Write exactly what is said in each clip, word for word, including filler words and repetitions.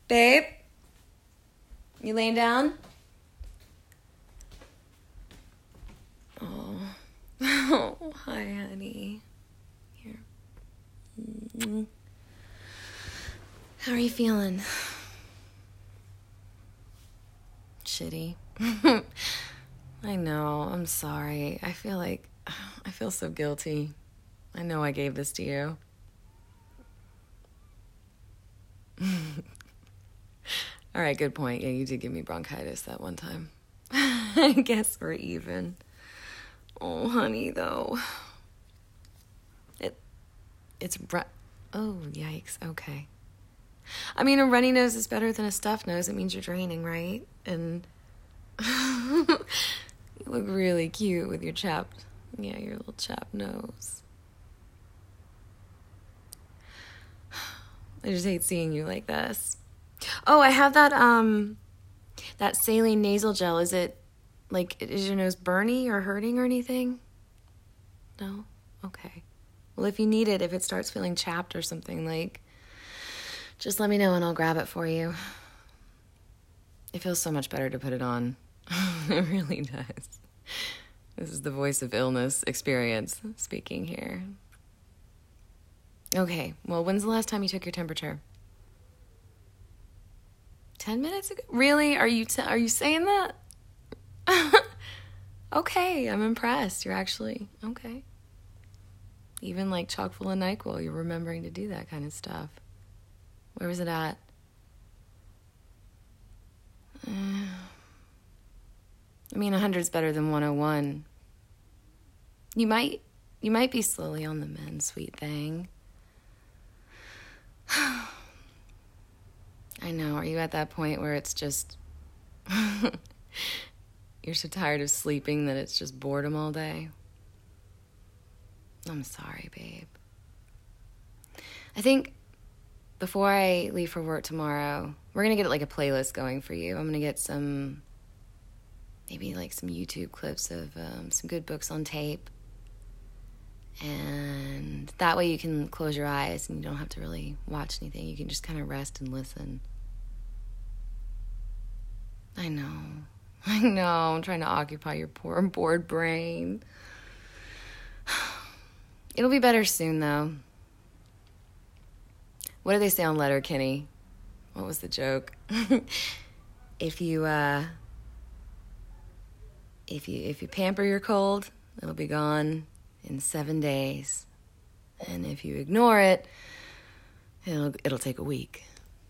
Babe? You laying down? Oh. Oh, hi, honey. Here. Mm-hmm. How are you feeling? Shitty. I know. I'm sorry. I feel like... I feel so guilty. I know I gave this to you. All right, good point. Yeah, you did give me bronchitis that one time. I guess we're even. Oh, honey, though. It, it's... Ru- oh, yikes. Okay. I mean, a runny nose is better than a stuffed nose. It means you're draining, right? And you look really cute with your chapped... Yeah, your little chapped nose. I just hate seeing you like this. Oh, I have that, um, that saline nasal gel. Is it, like, is your nose burny or hurting or anything? No? Okay. Well, if you need it, if it starts feeling chapped or something, like, just let me know and I'll grab it for you. It feels so much better to put it on. It really does. This is the voice of illness experience speaking here. Okay, well, when's the last time you took your temperature? Ten minutes ago? Really? Are you t- are you saying that? Okay, I'm impressed. You're actually, okay. Even like chock full of NyQuil, you're remembering to do that kind of stuff. Where was it at? Uh, I mean, one hundred's better than one oh one. You might, you might be slowly on the mend, sweet thing. I know. Are you at that point where it's just... you're so tired of sleeping that it's just boredom all day? I'm sorry, babe. I think before I leave for work tomorrow, we're going to get like a playlist going for you. I'm going to get some... maybe like some YouTube clips of um, some good books on tape. And that way you can close your eyes and you don't have to really watch anything. You can just kind of rest and listen. I know. I know. I'm trying to occupy your poor bored brain. It'll be better soon, though. What do they say on Letterkenny? What was the joke? If you, uh... If you, if you pamper your cold, it'll be gone in seven days. And if you ignore it, it'll it'll take a week.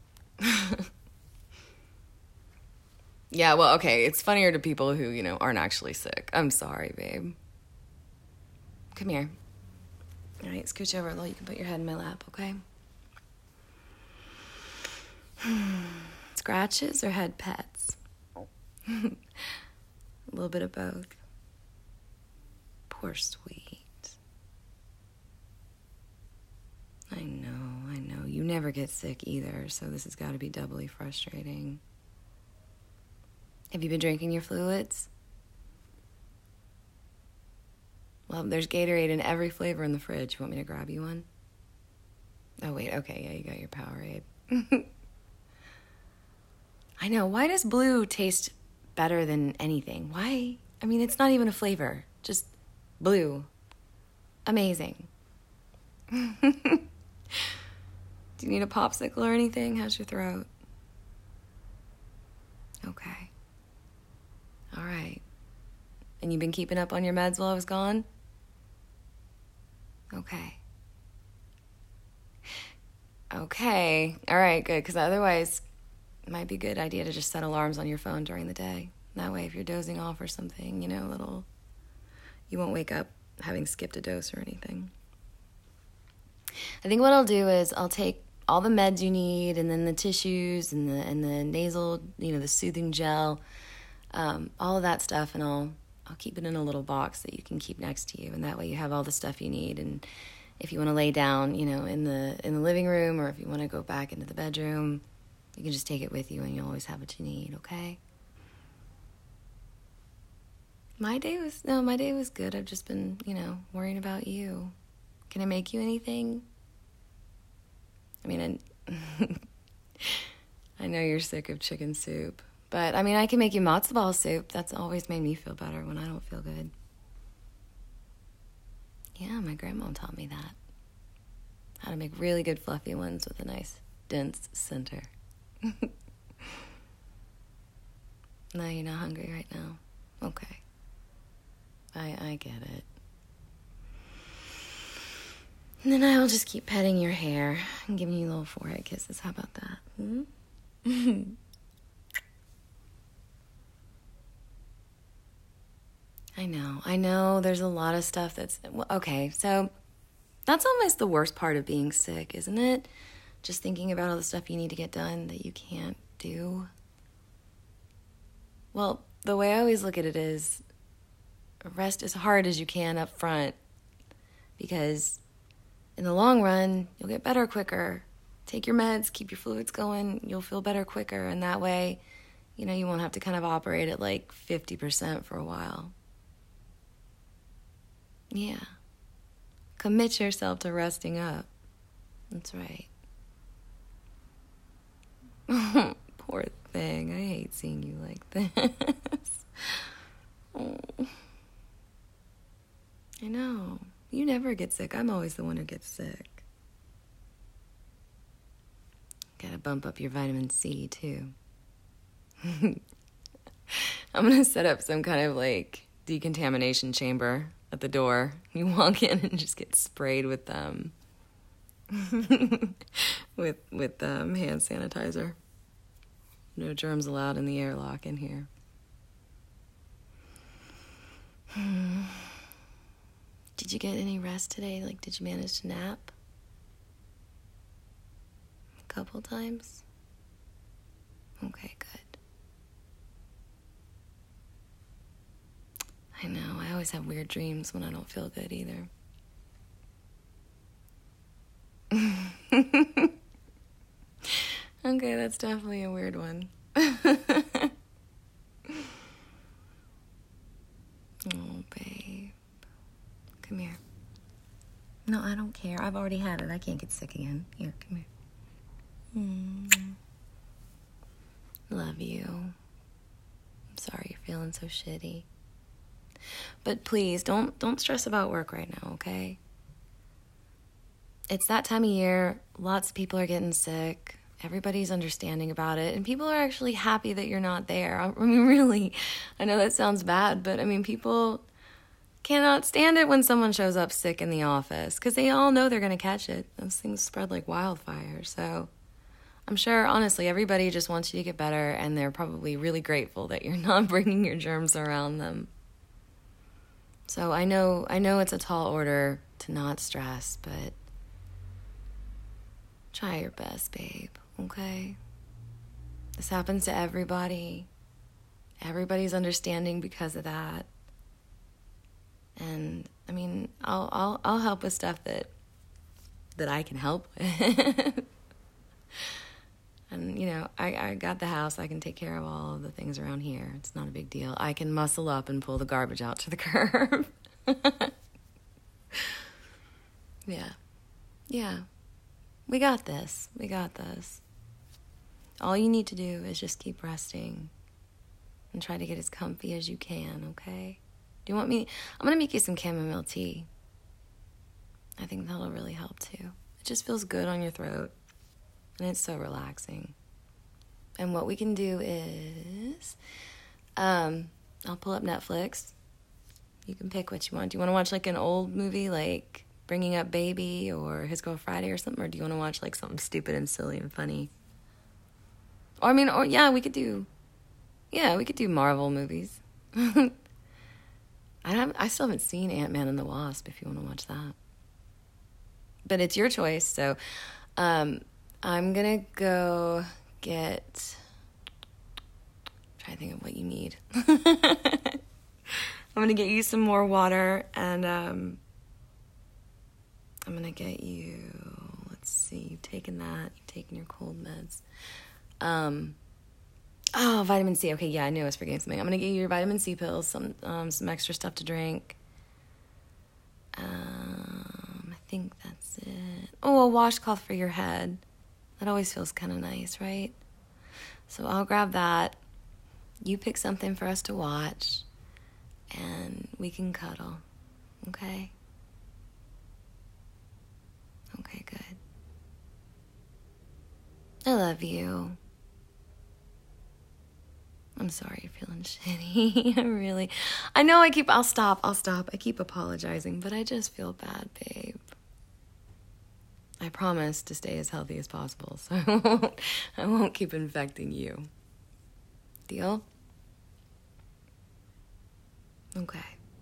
Yeah, well, okay, it's funnier to people who, you know, aren't actually sick. I'm sorry, babe. Come here. All right, scooch over a little. You can put your head in my lap, okay? Scratches or head pets? A little bit of both. Poor sweet. I know, I know. You never get sick either, so this has got to be doubly frustrating. Have you been drinking your fluids? Well, there's Gatorade in every flavor in the fridge. You want me to grab you one? Oh, wait, okay, yeah, you got your Powerade. I know, why does blue taste better than anything? Why? I mean, it's not even a flavor. Just blue. Amazing. Do you need a popsicle or anything? How's your throat? Okay. All right. And you've been keeping up on your meds while I was gone? Okay. Okay. All right, good. Because otherwise, it might be a good idea to just set alarms on your phone during the day. That way, if you're dozing off or something, you know, a little... you won't wake up having skipped a dose or anything. I think what I'll do is I'll take all the meds you need and then the tissues and the and the nasal, you know, the soothing gel, um, all of that stuff, and I'll I'll keep it in a little box that you can keep next to you, and that way you have all the stuff you need. And if you want to lay down, you know, in the in the living room, or if you want to go back into the bedroom, you can just take it with you, and you'll always have what you need. Okay? My day was no, my day was good. I've just been, you know, worrying about you. Can I make you anything? I mean, I, I know you're sick of chicken soup. But, I mean, I can make you matzo ball soup. That's always made me feel better when I don't feel good. Yeah, my grandma taught me that. How to make really good fluffy ones with a nice, dense center. No, you're not hungry right now. Okay. I I get it. And then I'll just keep petting your hair and giving you little forehead kisses. How about that? Hmm? I know. I know there's a lot of stuff that's... Well, okay, so that's almost the worst part of being sick, isn't it? Just thinking about all the stuff you need to get done that you can't do. Well, the way I always look at it is rest as hard as you can up front, because in the long run, you'll get better quicker. Take your meds, keep your fluids going, you'll feel better quicker, and that way, you know, you won't have to kind of operate at like fifty percent for a while. Yeah. Commit yourself to resting up. That's right. Poor thing. I hate seeing you like this. Oh. I know. You never get sick. I'm always the one who gets sick. Gotta bump up your vitamin C, too. I'm gonna set up some kind of, like, decontamination chamber at the door. You walk in and just get sprayed with, um... with, with, um, hand sanitizer. No germs allowed in the airlock in here. Hmm. Did you get any rest today? Like, did you manage to nap? A couple times? Okay, good. I know, I always have weird dreams when I don't feel good either. Okay, that's definitely a weird one. Oh, babe. Come here. No, I don't care. I've already had it. I can't get sick again. Here, come here. Mm. Love you. I'm sorry you're feeling so shitty. But please, don't don't stress about work right now, okay? It's that time of year. Lots of people are getting sick. Everybody's understanding about it. And people are actually happy that you're not there. I mean, really, I know that sounds bad, but I mean, people cannot stand it when someone shows up sick in the office because they all know they're going to catch it. Those things spread like wildfire. So I'm sure, honestly, everybody just wants you to get better, and they're probably really grateful that you're not bringing your germs around them. So I know, I know it's a tall order to not stress, but try your best, babe, okay? This happens to everybody. Everybody's understanding because of that. And I mean, I'll I'll I'll help with stuff that that I can help with. And you know, I, I got the house. I can take care of all of the things around here. It's not a big deal. I can muscle up and pull the garbage out to the curb. Yeah. Yeah. We got this. We got this. All you need to do is just keep resting and try to get as comfy as you can, okay? Do you want me? I'm going to make you some chamomile tea. I think that'll really help too. It just feels good on your throat, and it's so relaxing. And what we can do is, um, I'll pull up Netflix. You can pick what you want. Do you want to watch like an old movie like Bringing Up Baby or His Girl Friday or something? Or do you want to watch like something stupid and silly and funny? Or I mean, or yeah, we could do, yeah, we could do Marvel movies. I haven't, I still haven't seen Ant-Man and the Wasp if you want to watch that. But it's your choice, so um, I'm going to go get, try to think of what you need. I'm going to get you some more water, and um, I'm going to get you, let's see, you've taken that, you've taken your cold meds. Um, oh, vitamin C. Okay, yeah, I knew I was forgetting something. I'm going to get you your vitamin C pills, some um, some extra stuff to drink. Um, I think that's it. Oh, a washcloth for your head. That always feels kind of nice, right? So I'll grab that. You pick something for us to watch, and we can cuddle. Okay? Okay, good. I love you. I'm sorry you're feeling shitty. I really, I know I keep, I'll stop, I'll stop. I keep apologizing, but I just feel bad, babe. I promise to stay as healthy as possible, so I won't, I won't keep infecting you. Deal? Okay.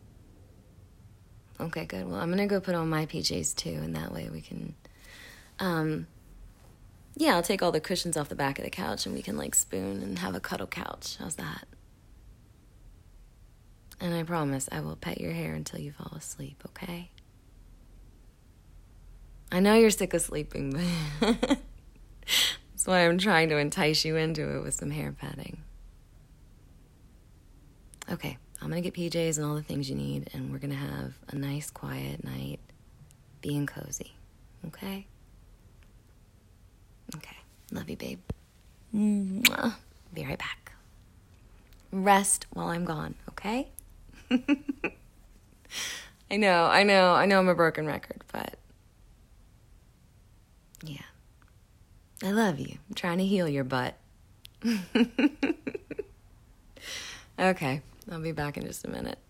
Okay, good. Well, I'm gonna go put on my P Js too, and that way we can, um, yeah, I'll take all the cushions off the back of the couch and we can like spoon and have a cuddle couch. How's that? And I promise I will pet your hair until you fall asleep, okay? I know you're sick of sleeping, but that's why I'm trying to entice you into it with some hair petting. Okay, I'm gonna get P Js and all the things you need, and we're gonna have a nice, quiet night being cozy, okay? Okay, love you, babe. Mwah. Be right back. Rest while I'm gone, okay? I know, I know, I know I'm a broken record, but yeah. I love you. I'm trying to heal your butt. Okay, I'll be back in just a minute.